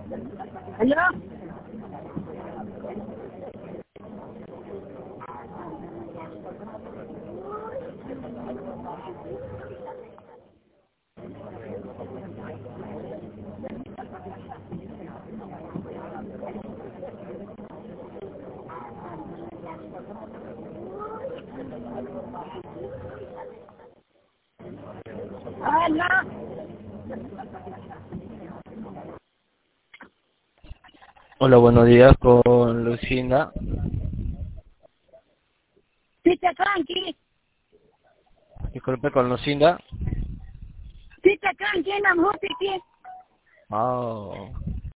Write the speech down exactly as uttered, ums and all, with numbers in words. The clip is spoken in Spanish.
¿Aló? Hola. Hola, buenos días con Lucinda. Pita tranqui. Disculpe, con Lucinda. Pita tranqui, no me gusta. Oh.